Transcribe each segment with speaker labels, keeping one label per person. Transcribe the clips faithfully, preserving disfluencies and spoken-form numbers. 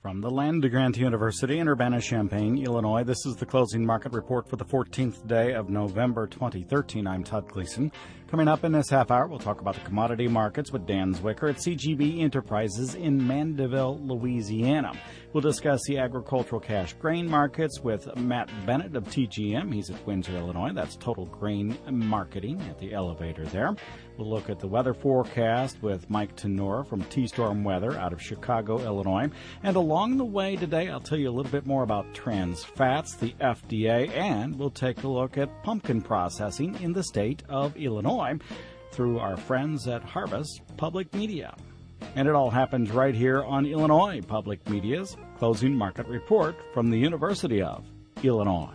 Speaker 1: From the Land-Grant University in Urbana-Champaign, Illinois, this is the closing market report for the fourteenth day of November twenty thirteen. I'm Todd Gleason. Coming up in this half hour, we'll talk about the commodity markets with Dan Zwicker at C G B Enterprises in Mandeville, Louisiana. We'll discuss the agricultural cash grain markets with Matt Bennett of T G M. He's at Windsor, Illinois. That's Total Grain Marketing at the elevator there. We'll look at the weather forecast with Mike Tenora from T-Storm Weather out of Chicago, Illinois. And along the way today, I'll tell you a little bit more about trans fats, the F D A, and we'll take a look at pumpkin processing in the state of Illinois through our friends at Harvest Public Media. And it all happens right here on Illinois Public Media's Closing Market Report from the University of Illinois.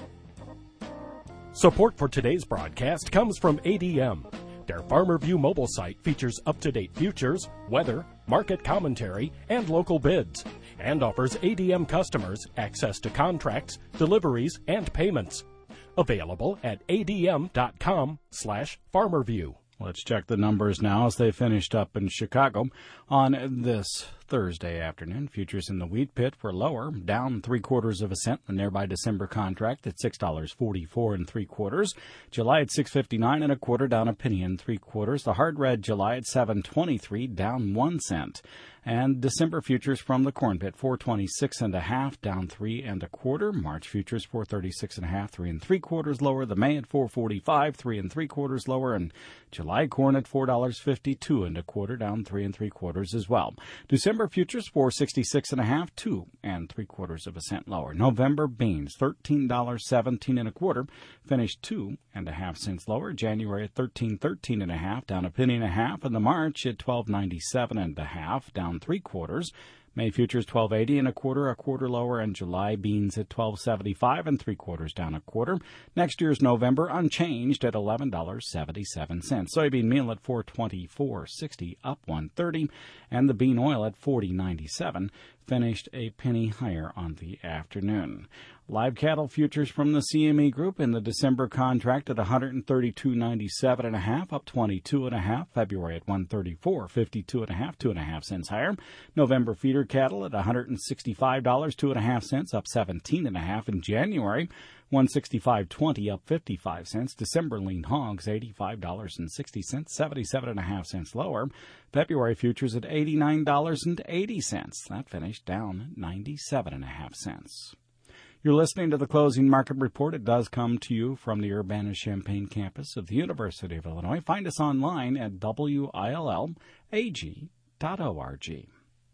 Speaker 2: Support for today's broadcast comes from A D M. Their Farmer View mobile site features up-to-date futures, weather, market commentary, and local bids, and offers A D M customers access to contracts, deliveries, and payments. Available at adm.com slash farmerview.
Speaker 1: Let's check the numbers now as they finished up in Chicago on this Thursday afternoon. Futures in the wheat pit were lower, down three quarters of a cent. The nearby December contract at six dollars forty-four and three quarters. July at six fifty-nine and a quarter, down a penny and three quarters. The hard red July at seven twenty-three, down one cent. And December futures from the corn pit, four twenty-six and a half, down three and a quarter. March futures, four thirty-six and a half, three and three quarters lower. The May at four forty-five, three and three quarters lower. And July corn at four dollars fifty-two and a quarter, down three and three quarters as well. December futures, four sixty-six and a half, two and three quarters of a cent lower. November beans, thirteen dollars seventeen and a quarter, finished two and a half cents lower. January at thirteen thirteen and a half, down a penny and a half. And the March at twelve ninety-seven and a half, down three quarters. May futures twelve eighty and a quarter, a quarter lower, and July beans at twelve seventy-five and three quarters, down a quarter. Next year's November unchanged at eleven dollars seventy-seven cents. Soybean meal at four twenty-four sixty, up one thirty, and the bean oil at forty ninety-seven, finished a penny higher on the afternoon. Live cattle futures from the C M E Group in the December contract at one thirty-two ninety-seven and a half, up twenty-two and a half. February at one thirty-four fifty-two and a half, two and a half cents higher. November feeder cattle at one sixty-five dollars, two and a half cents, up seventeen and a half. In January, one sixty-five twenty, up fifty-five cents. December lean hogs, eighty-five dollars and sixty cents, seventy-seven and a half cents lower. February futures at eighty-nine dollars and eighty cents. That finished down ninety-seven and a half cents. You're listening to the Closing Market Report. It does come to you from the Urbana-Champaign campus of the University of Illinois. Find us online at W I L L A G dot org.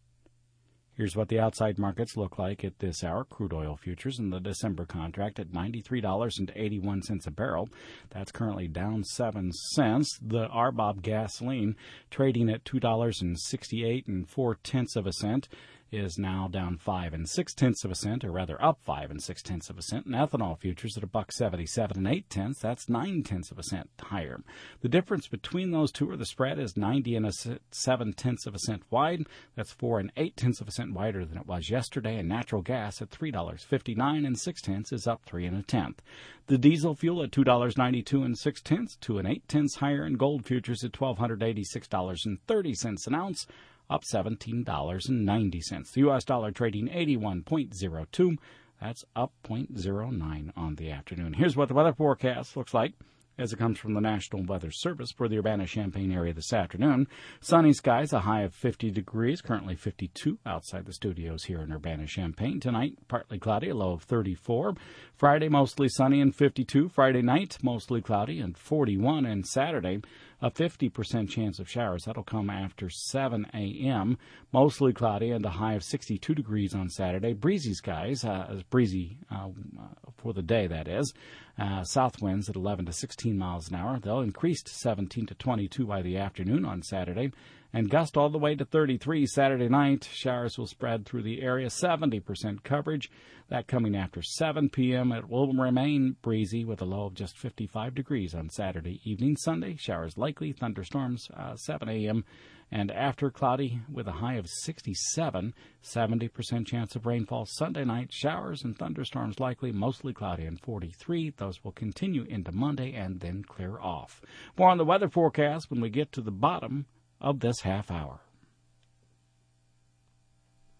Speaker 1: Here's what the outside markets look like at this hour. Crude oil futures in the December contract at ninety-three dollars and eighty-one cents a barrel. That's currently down seven cents. The R B O B gasoline trading at two dollars and sixty-eight and four tenths of a cent is now down five and six tenths of a cent, or rather up five and six tenths of a cent. And ethanol futures at a buck seventy-seven and eight tenths. That's nine tenths of a cent higher. The difference between those two, or the spread, is ninety and a seven tenths of a cent wide. That's four and eight tenths of a cent wider than it was yesterday. And natural gas at three dollars fifty-nine and six tenths is up three and a tenth. The diesel fuel at two dollars ninety-two and six tenths, two and eight tenths higher. And gold futures at twelve eighty-six dollars and thirty cents an ounce, up seventeen dollars and ninety cents. The U S dollar trading eighty-one point zero two. That's up zero point zero nine on the afternoon. Here's what the weather forecast looks like as it comes from the National Weather Service for the Urbana-Champaign area this afternoon. Sunny skies, a high of fifty degrees, currently fifty-two outside the studios here in Urbana-Champaign. Tonight, partly cloudy, a low of thirty-four. Friday, mostly sunny and fifty-two. Friday night, mostly cloudy and forty-one. And Saturday, a fifty percent chance of showers. That'll come after seven a.m. Mostly cloudy and a high of sixty-two degrees on Saturday. Breezy skies, uh, breezy uh, for the day, that is. Uh, south winds at eleven to sixteen miles an hour. They'll increase to seventeen to twenty-two by the afternoon on Saturday, and gust all the way to thirty-three Saturday night. Showers will spread through the area, seventy percent coverage. That coming after seven p.m. It will remain breezy with a low of just fifty-five degrees on Saturday evening. Sunday, showers likely, thunderstorms uh, seven a.m. and after cloudy with a high of sixty-seven, seventy percent chance of rainfall. Sunday night, showers and thunderstorms likely, mostly cloudy and forty-three. Those will continue into Monday and then clear off. More on the weather forecast when we get to the bottom of this half hour.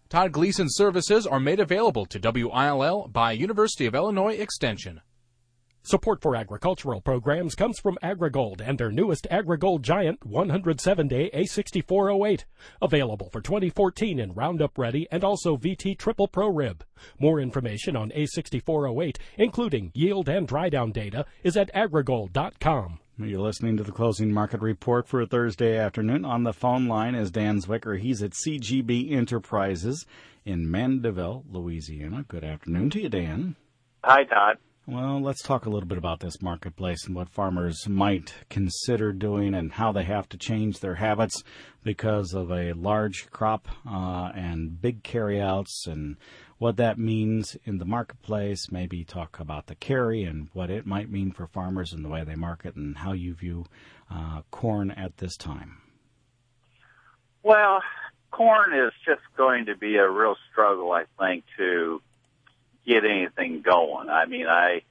Speaker 3: Todd Gleason services are made available to W I L L by University of Illinois Extension.
Speaker 2: Support for agricultural programs comes from AgriGold and their newest AgriGold Giant one hundred seven day A sixty-four oh eight. Available for twenty fourteen in Roundup Ready and also V T Triple Pro Rib. More information on A sixty-four oh eight, including yield and dry down data, is at agrigold dot com.
Speaker 1: You're listening to the Closing Market Report for Thursday afternoon. On the phone line is Dan Zwicker. He's at C G B Enterprises in Mandeville, Louisiana. Good afternoon to you, Dan.
Speaker 4: Hi, Todd.
Speaker 1: Well, let's talk a little bit about this marketplace and what farmers might consider doing and how they have to change their habits because of a large crop uh, and big carryouts and what that means in the marketplace. Maybe talk about the carry and what it might mean for farmers and the way they market and how you view uh, corn at this time.
Speaker 4: Well, corn is just going to be a real struggle, I think, to get anything going. I mean, I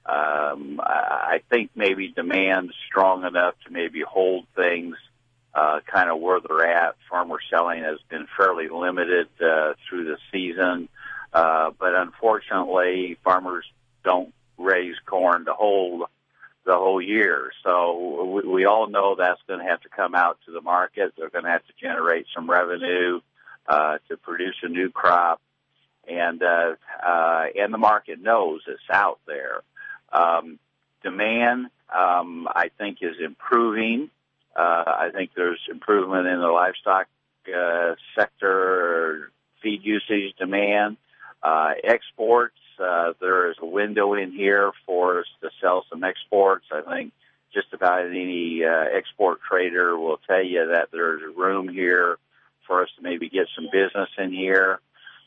Speaker 4: um, I think maybe demand's strong enough to maybe hold things uh, kind of where they're at. Farmer selling has been fairly limited uh, through the season, uh, but unfortunately, farmers don't raise corn to hold the whole year. So we, we all know that's going to have to come out to the market. They're going to have to generate some revenue uh, to produce a new crop. And, uh, uh, and the market knows it's out there. Um, demand, um, I think is improving. Uh, I think there's improvement in the livestock, uh, sector, feed usage demand, uh, exports. Uh, there is a window in here for us to sell some exports. I think just about any, uh, export trader will tell you that there's room here for us to maybe get some business in here.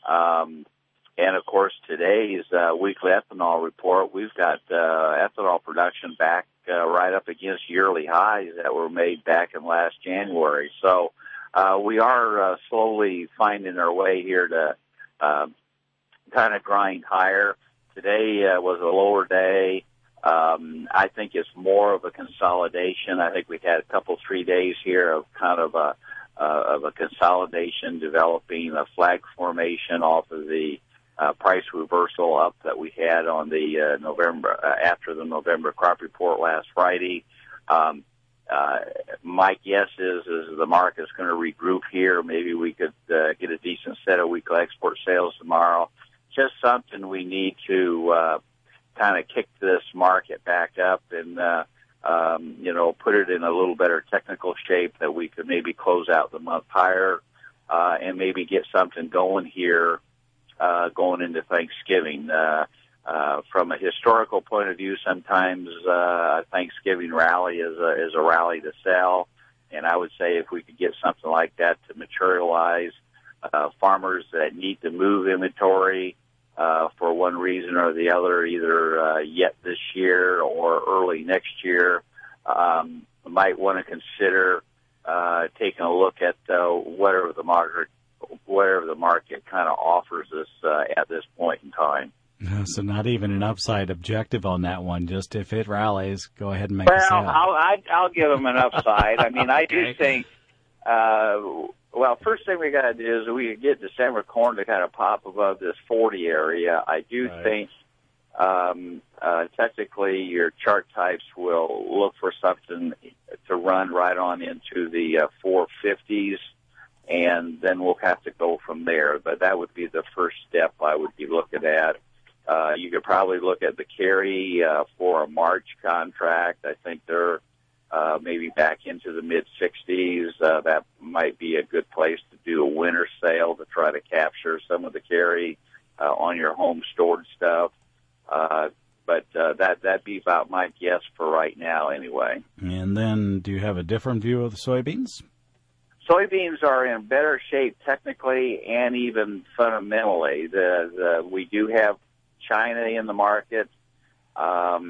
Speaker 4: Um, and of course, today's uh, weekly ethanol report, we've got uh, ethanol production back uh, right up against yearly highs that were made back in last January. So uh, we are uh, slowly finding our way here to uh, kind of grind higher. Today uh, was a lower day. Um, I think it's more of a consolidation. I think we've had a couple, three days here of kind of a Uh, of a consolidation, developing a flag formation off of the uh, price reversal up that we had on the uh, November uh, after the November crop report last Friday. Um, uh, my guess is is the market's going to regroup here. Maybe we could uh, get a decent set of weekly export sales tomorrow. Just something we need to uh, kind of kick this market back up and. Uh, Um, you know, put it in a little better technical shape that we could maybe close out the month higher, uh, and maybe get something going here, uh, going into Thanksgiving. Uh, uh, from a historical point of view, sometimes, uh, a Thanksgiving rally is a, is a rally to sell. And I would say if we could get something like that to materialize, uh, farmers that need to move inventory, Uh, for one reason or the other, either uh, yet this year or early next year, um, might want to consider uh, taking a look at uh, whatever the market, whatever the market kind of offers us uh, at this point in time.
Speaker 1: So not even an upside objective on that one. Just if it rallies, go ahead and make
Speaker 4: well,
Speaker 1: a sale.
Speaker 4: Well, I'll, I- I'll give them an upside. I mean, I do
Speaker 1: Okay.
Speaker 4: think. Uh, Well, first thing we got to do is we get December corn to kind of pop above this forty area. I do
Speaker 1: Right.
Speaker 4: think um, uh, technically your chart types will look for something to run right on into the uh, four fifties, and then we'll have to go from there. But that would be the first step I would be looking at. Uh, you could probably look at the carry uh, for a March contract. I think they're Uh, maybe back into the mid sixties. Uh, that might be a good place to do a winter sale to try to capture some of the carry uh, on your home stored stuff. Uh, but uh, that that'd be about my guess for right now, anyway.
Speaker 1: And then, do you have a different view of the soybeans?
Speaker 4: Soybeans are in better shape technically and even fundamentally. The, the we do have China in the market. Um,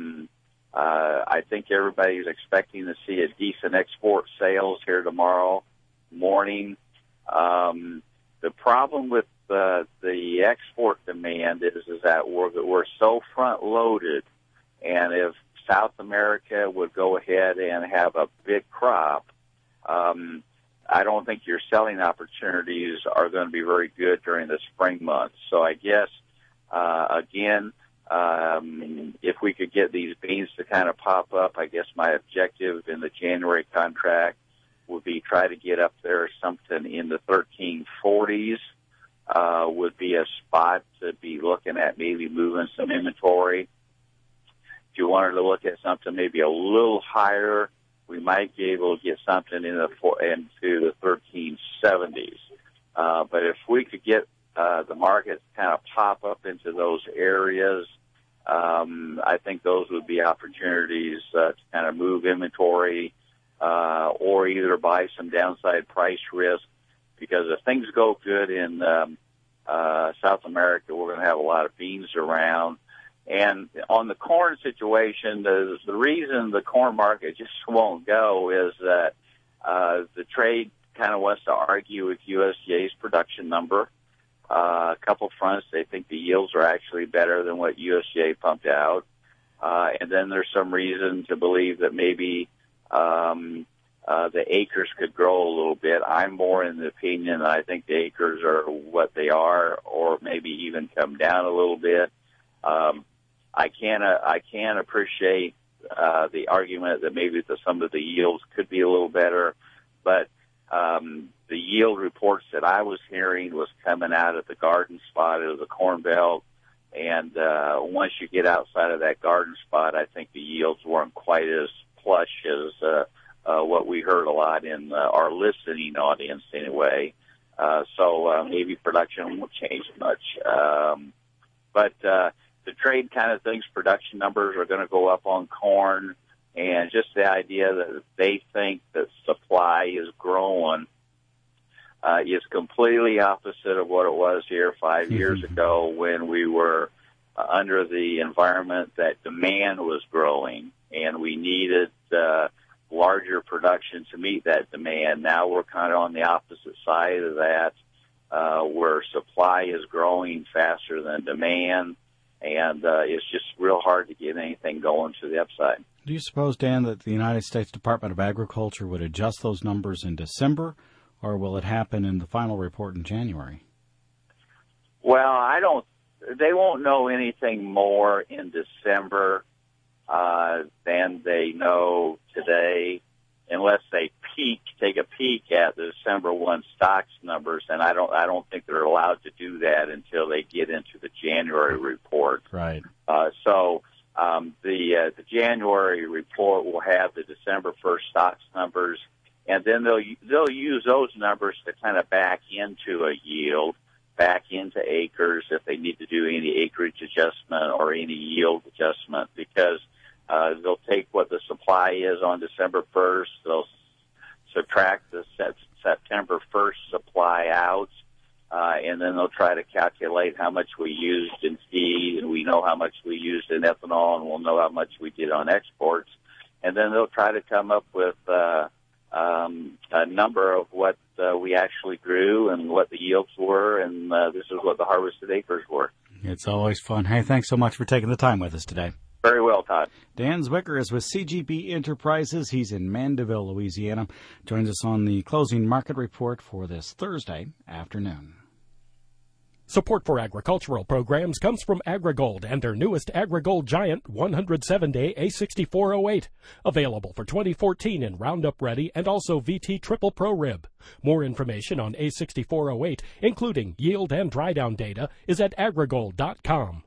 Speaker 4: Uh, I think everybody's expecting to see a decent export sales here tomorrow morning. Um, the problem with uh, the export demand is, is that we're, we're so front loaded, and if South America would go ahead and have a big crop, um, I don't think your selling opportunities are going to be very good during the spring months. So I guess, uh, again, um, if we could get these beans to kind of pop up, I guess my objective in the January contract would be try to get up there something in the thirteen forties, uh, would be a spot to be looking at maybe moving some inventory. If you wanted to look at something maybe a little higher, we might be able to get something in the into the thirteen seventies. Uh, but if we could get uh, the market kind of pop up into those areas, um, I think those would be opportunities uh, to kind of move inventory uh, or either buy some downside price risk. Because if things go good in um, uh, South America, we're going to have a lot of beans around. And on the corn situation, the, the reason the corn market just won't go is that uh, the trade kind of wants to argue with U S D A's production number. Uh, a couple fronts, they think the yields are actually better than what U S D A pumped out. Uh, and then there's some reason to believe that maybe um, uh, the acres could grow a little bit. I'm more in the opinion that I think the acres are what they are, or maybe even come down a little bit. Um, I can uh, I can appreciate uh, the argument that maybe the, some of the yields could be a little better, but um, the yield reports that I was hearing was coming out of the garden spot of the Corn Belt, and uh, once you get outside of that garden spot, I think the yields weren't quite as plush as uh, uh, what we heard a lot in uh, our listening audience anyway. Uh, so uh, maybe production won't change much, um, but. Uh, The trade kind of thinks production numbers are going to go up on corn, and just the idea that they think that supply is growing uh, is completely opposite of what it was here five years ago when we were uh, under the environment that demand was growing and we needed uh, larger production to meet that demand. Now we're kind of on the opposite side of that, uh, where supply is growing faster than demand. And uh, it's just real hard to get anything going to the upside.
Speaker 1: Do you suppose, Dan, that the United States Department of Agriculture would adjust those numbers in December, or will it happen in the final report in January?
Speaker 4: Well, I don't. They won't know anything more in December uh, than they know today, unless they peek, take a peek at the December first stocks numbers, and I don't, I don't think they're allowed to do that until they get into the January report.
Speaker 1: Right.
Speaker 4: Uh, so um, the uh, the January report will have the December first stocks numbers, and then they'll they'll use those numbers to kind of back into a yield, back into acres if they need to do any acreage adjustment or any yield adjustment, because Uh, they'll take what the supply is on December first. They'll subtract the September first supply out, uh, and then they'll try to calculate how much we used in feed, and we know how much we used in ethanol, and we'll know how much we did on exports. And then they'll try to come up with uh, um, a number of what uh, we actually grew and what the yields were, and uh, this is what the harvested acres were.
Speaker 1: It's always fun. Hey, thanks so much for taking the time with us today.
Speaker 4: Very well, Todd.
Speaker 1: Dan Zwicker is with C G B Enterprises. He's in Mandeville, Louisiana. Joins us on the closing market report for this Thursday afternoon.
Speaker 2: Support for agricultural programs comes from AgriGold and their newest AgriGold Giant one hundred seven day A sixty-four oh eight. Available for twenty fourteen in Roundup Ready and also V T Triple Pro Rib. More information on A sixty-four oh eight, including yield and dry down data, is at agrigold dot com.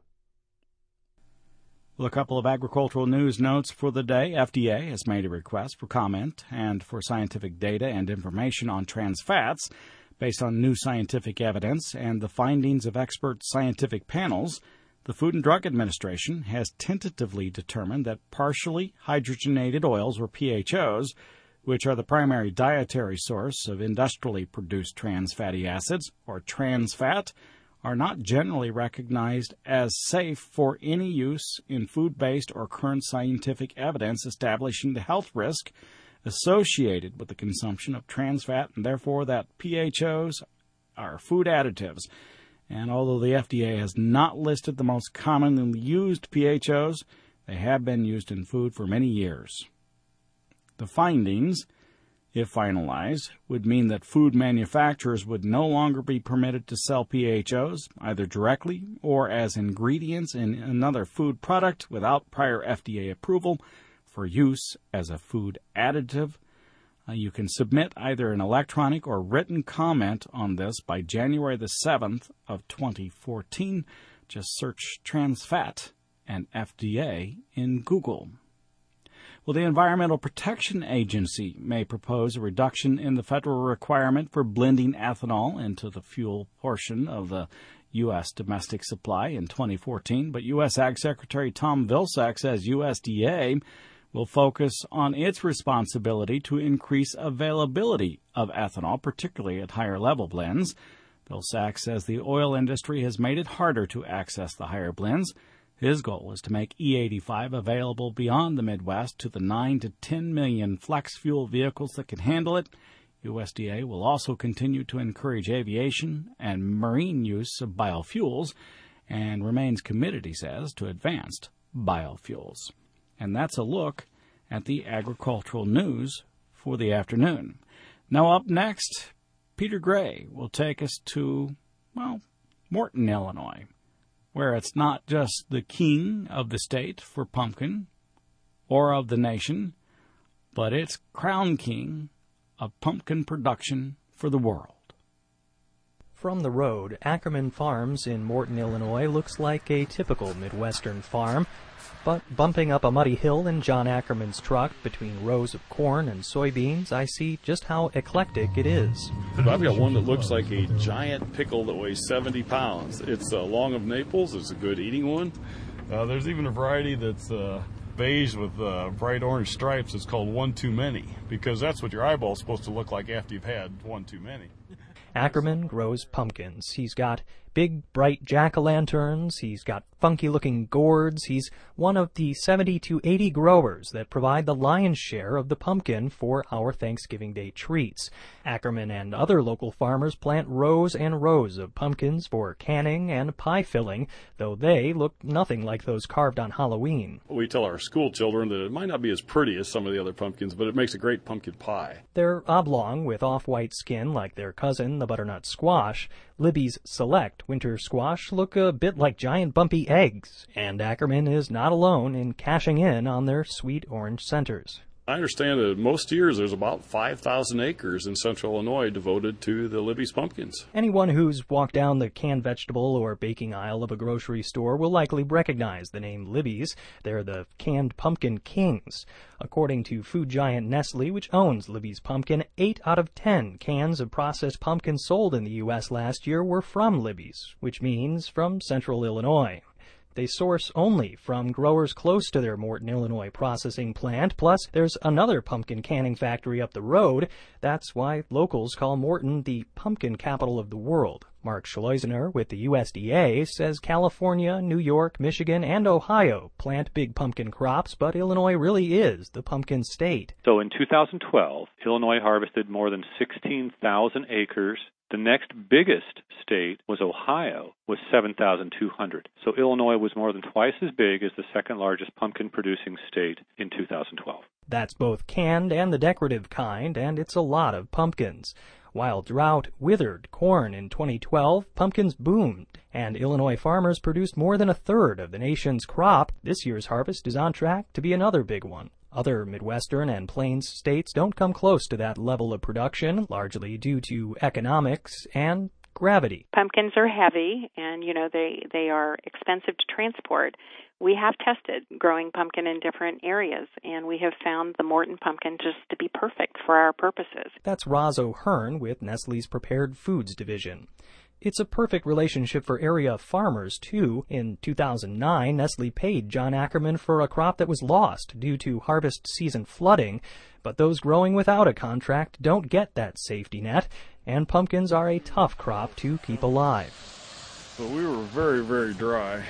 Speaker 1: Well, a couple of agricultural news notes for the day. F D A has made a request for comment and for scientific data and information on trans fats based on new scientific evidence and the findings of expert scientific panels. The Food and Drug Administration has tentatively determined that partially hydrogenated oils, or P H Os, which are the primary dietary source of industrially produced trans fatty acids, or trans fat, are not generally recognized as safe for any use in food-based or current scientific evidence establishing the health risk associated with the consumption of trans fat, and therefore that P H Os are food additives. And although the F D A has not listed the most commonly used P H Os, they have been used in food for many years. The findings if finalized, would mean that food manufacturers would no longer be permitted to sell P H Os, either directly or as ingredients in another food product without prior F D A approval for use as a food additive. Uh, you can submit either an electronic or written comment on this by January the seventh of twenty fourteen. Just search trans fat and F D A in Google. Well, the Environmental Protection Agency may propose a reduction in the federal requirement for blending ethanol into the fuel portion of the U S domestic supply in twenty fourteen, but U S Ag Secretary Tom Vilsack says U S D A will focus on its responsibility to increase availability of ethanol, particularly at higher level blends. Vilsack says the oil industry has made it harder to access the higher blends. His goal is to make E eighty-five available beyond the Midwest to the nine to ten million flex fuel vehicles that can handle it. U S D A will also continue to encourage aviation and marine use of biofuels and remains committed, he says, to advanced biofuels. And that's a look at the agricultural news for the afternoon. Now up next, Peter Gray will take us to, well, Morton, Illinois, where it's not just the king of the state for pumpkin or of the nation, but it's crown king of pumpkin production for the world.
Speaker 5: From the road, Ackerman Farms in Morton, Illinois looks like a typical Midwestern farm, but bumping up a muddy hill in John Ackerman's truck between rows of corn and soybeans, I see just how eclectic it is.
Speaker 6: I've got one that looks like a giant pickle that weighs seventy pounds. It's uh, Long of Naples. It's a good eating one. Uh, there's even a variety that's uh, beige with uh, bright orange stripes. It's called One Too Many, because that's what your eyeball's supposed to look like after you've had one too many.
Speaker 5: Ackerman grows pumpkins. He's got big, bright jack-o'-lanterns. He's got funky-looking gourds. He's one of the seventy to eighty growers that provide the lion's share of the pumpkin for our Thanksgiving Day treats. Ackerman and other local farmers plant rows and rows of pumpkins for canning and pie filling, though they look nothing like those carved on Halloween.
Speaker 6: We tell our school children that it might not be as pretty as some of the other pumpkins, but it makes a great pumpkin pie.
Speaker 5: They're oblong with off-white skin like their cousin, the butternut squash. Libby's Select winter squash look a bit like giant bumpy eggs, and Ackerman is not alone in cashing in on their sweet orange centers.
Speaker 6: I understand that most years there's about five thousand acres in central Illinois devoted to the Libby's pumpkins.
Speaker 5: Anyone who's walked down the canned vegetable or baking aisle of a grocery store will likely recognize the name Libby's. They're the canned pumpkin kings. According to food giant Nestle, which owns Libby's Pumpkin, eight out of ten cans of processed pumpkin sold in the U S last year were from Libby's, which means from central Illinois. They source only from growers close to their Morton, Illinois processing plant, plus there's another pumpkin canning factory up the road. That's why locals call Morton the pumpkin capital of the world. Mark Schleusner with the U S D A says California, New York, Michigan, and Ohio plant big pumpkin crops, but Illinois really is the pumpkin state.
Speaker 7: So in two thousand twelve, Illinois harvested more than sixteen thousand acres. The next biggest state was Ohio, with seven thousand two hundred. So Illinois was more than twice as big as the second largest pumpkin-producing state in two thousand twelve.
Speaker 5: That's both canned and the decorative kind, and it's a lot of pumpkins. While drought withered corn in twenty twelve, pumpkins boomed, and Illinois farmers produced more than a third of the nation's crop. This year's harvest is on track to be another big one. Other Midwestern and Plains states don't come close to that level of production, largely due to economics and gravity.
Speaker 8: Pumpkins are heavy, and, you know, they, they are expensive to transport. We have tested growing pumpkin in different areas, and we have found the Morton pumpkin just to be perfect for our purposes.
Speaker 5: That's Roz O'Hearn with Nestle's Prepared Foods division. It's a perfect relationship for area farmers, too. In two thousand nine, Nestle paid John Ackerman for a crop that was lost due to harvest season flooding, but those growing without a contract don't get that safety net, and pumpkins are a tough crop to keep alive.
Speaker 6: But we were very, very dry.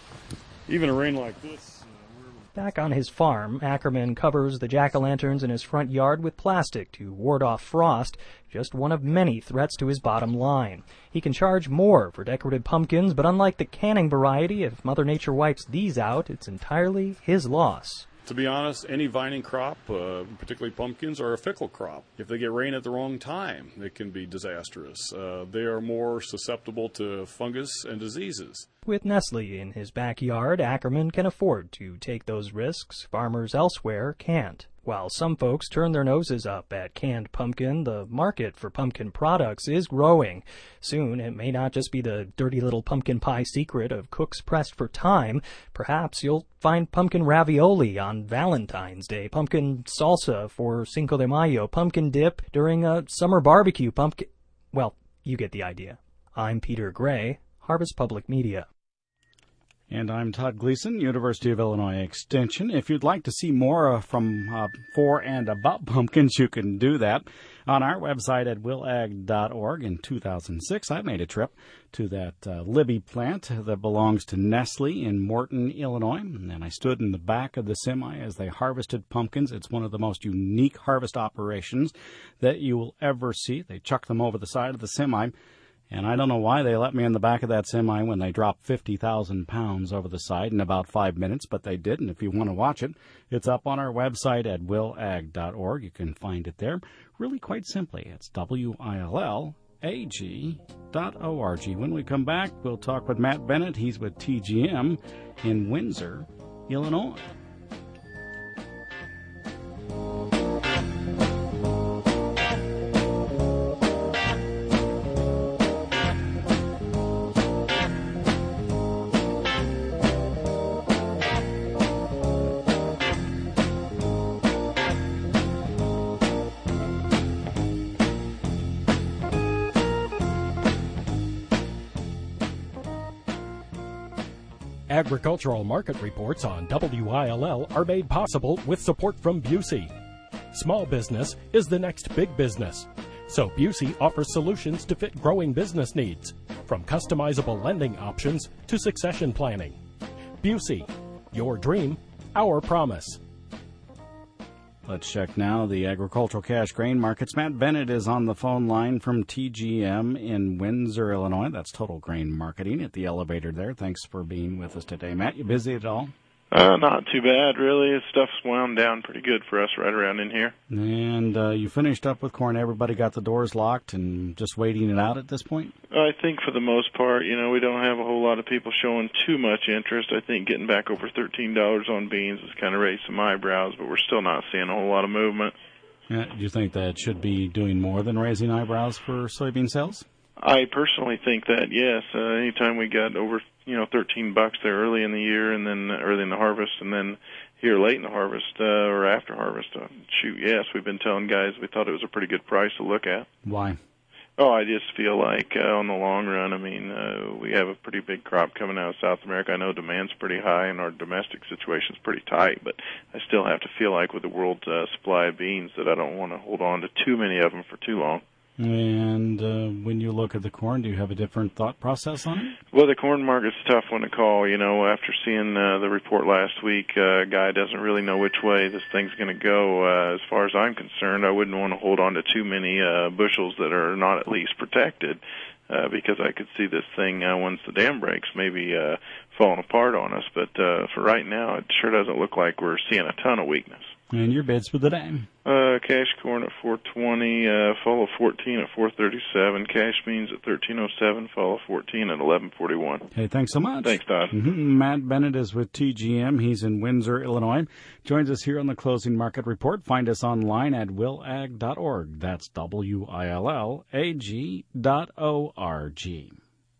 Speaker 6: Even a rain like this.
Speaker 5: Back on his farm, Ackerman covers the jack-o'-lanterns in his front yard with plastic to ward off frost, just one of many threats to his bottom line. He can charge more for decorative pumpkins, but unlike the canning variety, if Mother Nature wipes these out, it's entirely his loss.
Speaker 6: To be honest, any vining crop, uh, particularly pumpkins, are a fickle crop. If they get rain at the wrong time, it can be disastrous. Uh, they are more susceptible to fungus and diseases.
Speaker 5: With Nestle in his backyard, Ackerman can afford to take those risks farmers elsewhere can't. While some folks turn their noses up at canned pumpkin, the market for pumpkin products is growing. Soon, it may not just be the dirty little pumpkin pie secret of cooks pressed for time. Perhaps you'll find pumpkin ravioli on Valentine's Day, pumpkin salsa for Cinco de Mayo, pumpkin dip during a summer barbecue, pumpkin... Well, you get the idea. I'm Peter Gray, Harvest Public Media.
Speaker 1: And I'm Todd Gleason, University of Illinois Extension. If you'd like to see more uh, from, uh, for and about pumpkins, you can do that on our website at will ag dot org. In two thousand six, I made a trip to that uh, Libby plant that belongs to Nestle in Morton, Illinois. And I stood in the back of the semi as they harvested pumpkins. It's one of the most unique harvest operations that you will ever see. They chuck them over the side of the semi. And I don't know why they let me in the back of that semi when they dropped fifty thousand pounds over the side in about five minutes, but they did. And if you want to watch it, it's up on our website at will ag dot org. You can find it there really quite simply. It's W I L L A G dot O R G. When we come back, we'll talk with Matt Bennett. He's with T G M in Windsor, Illinois.
Speaker 2: Agricultural market reports on W I L L are made possible with support from Busey. Small business is the next big business, so Busey offers solutions to fit growing business needs, from customizable lending options to succession planning. Busey, your dream, our promise.
Speaker 1: Let's check now the agricultural cash grain markets. Matt Bennett is on the phone line from T G M in Windsor, Illinois. That's Total Grain Marketing at the elevator there. Thanks for being with us today. Matt, you busy at all?
Speaker 9: Uh, not too bad, really. Stuff's wound down pretty good for us right around in here.
Speaker 1: And uh, you finished up with corn. Everybody got the doors locked and just waiting it out at this point?
Speaker 9: I think for the most part, you know, we don't have a whole lot of people showing too much interest. I think getting back over thirteen dollars on beans has kind of raised some eyebrows, but we're still not seeing a whole lot of movement.
Speaker 1: Yeah, do you think that should be doing more than raising eyebrows for soybean sales?
Speaker 9: I personally think that, yes. Uh, anytime we got over, you know, thirteen bucks there early in the year and then early in the harvest and then here late in the harvest uh, or after harvest, uh, shoot, yes, we've been telling guys we thought it was a pretty good price to look at.
Speaker 1: Why?
Speaker 9: Oh, I just feel like uh, on the long run, I mean, uh, we have a pretty big crop coming out of South America. I know demand's pretty high and our domestic situation's pretty tight, but I still have to feel like with the world uh, supply of beans that I don't want to hold on to too many of them for too long.
Speaker 1: And uh, when you look at the corn, do you have a different thought process on it?
Speaker 9: Well, the corn market's a tough one to call. You know, after seeing uh, the report last week, uh, a guy doesn't really know which way this thing's going to go. Uh, as far as I'm concerned, I wouldn't want to hold on to too many uh, bushels that are not at least protected, uh, because I could see this thing, uh, once the dam breaks, maybe uh, falling apart on us. But uh, for right now, it sure doesn't look like we're seeing a ton of weakness.
Speaker 1: And your bids for the day?
Speaker 9: Uh, cash corn at four twenty, uh, fall of fourteen at four thirty-seven, cash beans at thirteen oh seven, fall of fourteen at eleven forty-one.
Speaker 1: Hey, thanks so much.
Speaker 9: Thanks, Todd.
Speaker 1: Mm-hmm. Matt Bennett is with T G M. He's in Windsor, Illinois. Joins us here on the Closing Market Report. Find us online at will ag dot org. That's W I L L A G dot O R G.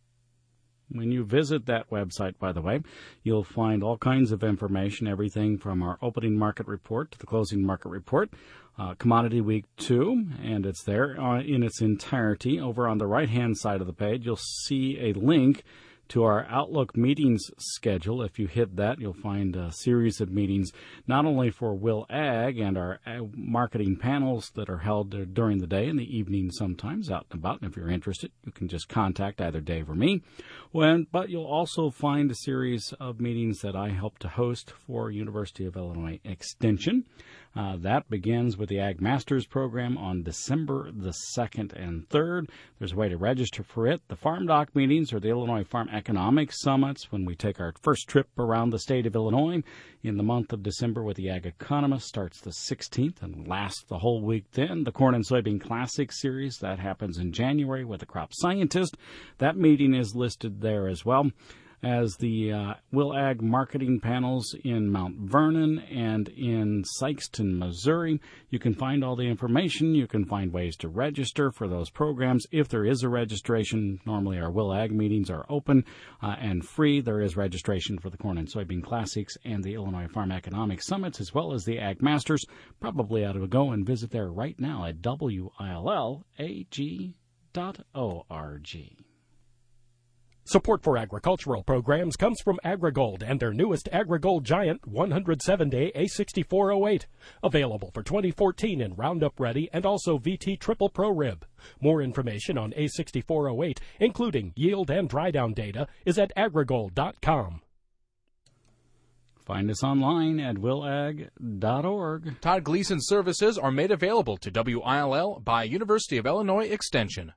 Speaker 1: When you visit that website, by the way, you'll find all kinds of information, everything from our opening market report to the closing market report, uh, Commodity Week two, and it's there uh, in its entirety. Over on the right-hand side of the page, you'll see a link to our Outlook meetings schedule. If you hit that, you'll find a series of meetings, not only for Will Ag and our marketing panels that are held during the day and the evening sometimes out and about. And if you're interested, you can just contact either Dave or me. When, but you'll also find a series of meetings that I help to host for University of Illinois Extension. Uh, that begins with the Ag Masters program on December the second and third. There's a way to register for it. The Farm Doc meetings are the Illinois Farm Economics Summits when we take our first trip around the state of Illinois in the month of December with the Ag Economist. Starts the sixteenth and lasts the whole week then. The Corn and Soybean Classic Series, that happens in January with the Crop Scientist. That meeting is listed there as well as the uh, Will Ag marketing panels in Mount Vernon and in Sikeston, Missouri. You can find all the information. You can find ways to register for those programs. If there is a registration, normally our Will Ag meetings are open uh, and free. There is registration for the Corn and Soybean Classics and the Illinois Farm Economics Summits, as well as the Ag Masters. Probably ought to go and visit there right now at W I L L A G dot org.
Speaker 2: Support for agricultural programs comes from AgriGold and their newest AgriGold Giant one hundred seven day A sixty-four oh eight, available for twenty fourteen in Roundup Ready and also V T Triple Pro Rib. More information on A sixty-four oh eight, including yield and dry down data, is at agrigold dot com.
Speaker 1: Find us online at will ag dot org.
Speaker 3: Todd Gleason services are made available to W I L L by University of Illinois Extension.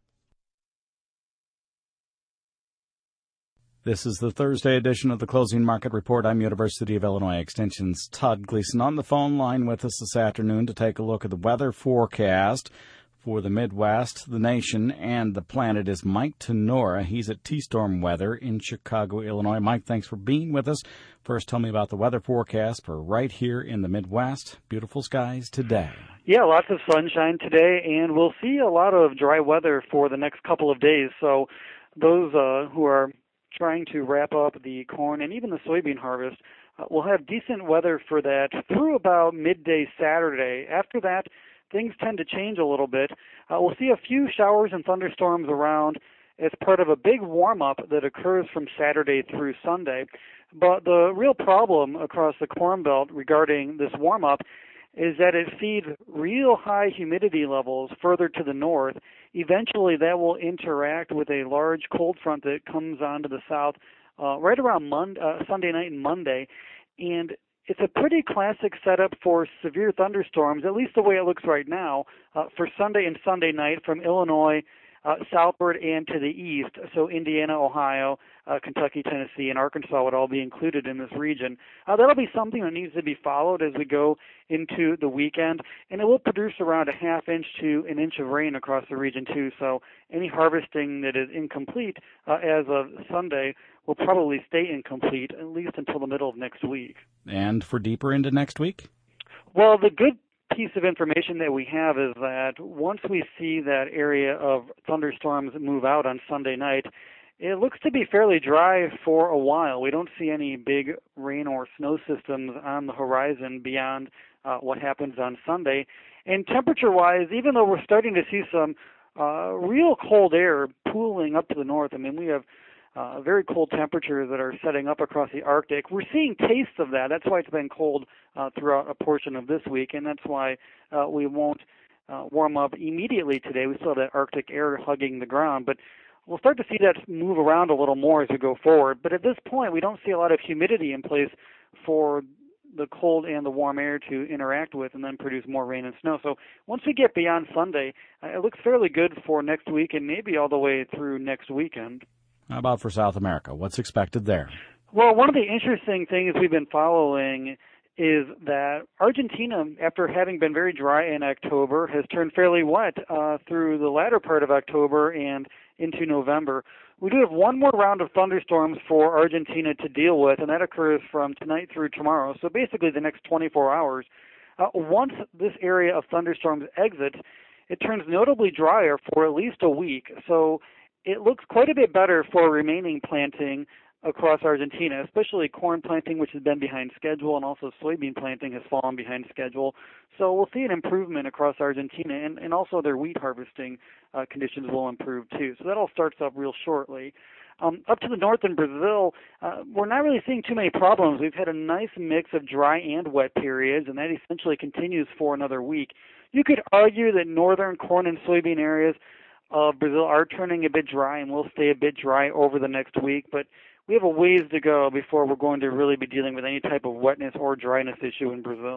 Speaker 1: This is the Thursday edition of the Closing Market Report. I'm University of Illinois Extension's Todd Gleason on the phone line with us this afternoon to take a look at the weather forecast for the Midwest, the nation, and the planet is Mike Tenora. He's at T-Storm Weather in Chicago, Illinois. Mike, thanks for being with us. First, tell me about the weather forecast for right here in the Midwest. Beautiful skies today.
Speaker 10: Yeah, lots of sunshine today, and we'll see a lot of dry weather for the next couple of days. So those uh, who are trying to wrap up the corn and even the soybean harvest, uh, we'll have decent weather for that through about midday Saturday. After that, things tend to change a little bit. Uh, we'll see a few showers and thunderstorms around as part of a big warm-up that occurs from Saturday through Sunday. But the real problem across the Corn Belt regarding this warm-up is that it feeds real high humidity levels further to the north. Eventually, that will interact with a large cold front that comes onto the south uh, right around Monday, uh, Sunday night and Monday. And it's a pretty classic setup for severe thunderstorms, at least the way it looks right now, uh, for Sunday and Sunday night from Illinois uh, southward and to the east. So Indiana, Ohio, uh, Kentucky, Tennessee, and Arkansas would all be included in this region. Uh, that'll be something that needs to be followed as we go into the weekend, and it will produce around a half inch to an inch of rain across the region too. So any harvesting that is incomplete uh, as of Sunday will probably stay incomplete at least until the middle of next week.
Speaker 1: And for deeper into next week?
Speaker 10: Well, the good piece of information that we have is that once we see that area of thunderstorms move out on Sunday night, it looks to be fairly dry for a while. We don't see any big rain or snow systems on the horizon beyond uh, what happens on Sunday. And temperature-wise, even though we're starting to see some uh, real cold air pooling up to the north, I mean, we have Uh, very cold temperatures that are setting up across the Arctic. We're seeing tastes of that. That's why it's been cold uh, throughout a portion of this week, and that's why uh, we won't uh, warm up immediately today. We still have that Arctic air hugging the ground, but we'll start to see that move around a little more as we go forward. But at this point, we don't see a lot of humidity in place for the cold and the warm air to interact with and then produce more rain and snow. So once we get beyond Sunday, uh, it looks fairly good for next week and maybe all the way through next weekend.
Speaker 1: How about for South America? What's expected there?
Speaker 10: Well, one of the interesting things we've been following is that Argentina, after having been very dry in October, has turned fairly wet uh, through the latter part of October and into November. We do have one more round of thunderstorms for Argentina to deal with, and that occurs from tonight through tomorrow, so basically the next twenty-four hours. Uh, once this area of thunderstorms exits, it turns notably drier for at least a week. So it looks quite a bit better for remaining planting across Argentina, especially corn planting, which has been behind schedule, and also soybean planting has fallen behind schedule. So we'll see an improvement across Argentina, and, and also their wheat harvesting uh, conditions will improve too. So that all starts up real shortly. Um, up to the north in Brazil, uh, we're not really seeing too many problems. We've had a nice mix of dry and wet periods, and that essentially continues for another week. You could argue that northern corn and soybean areas of Brazil are turning a bit dry and will stay a bit dry over the next week, but we have a ways to go before we're going to really be dealing with any type of wetness or dryness issue in Brazil.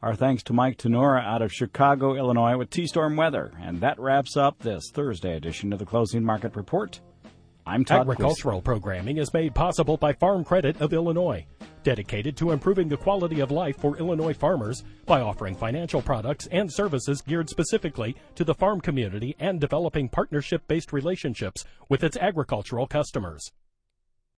Speaker 1: Our thanks to Mike Tenora out of Chicago, Illinois with T-Storm weather. And that wraps up this Thursday edition of the Closing Market Report. I'm Todd
Speaker 2: Agricultural
Speaker 1: Quist.
Speaker 2: programming is made possible by Farm Credit of Illinois, dedicated to improving the quality of life for Illinois farmers by offering financial products and services geared specifically to the farm community and developing partnership-based relationships with its agricultural customers.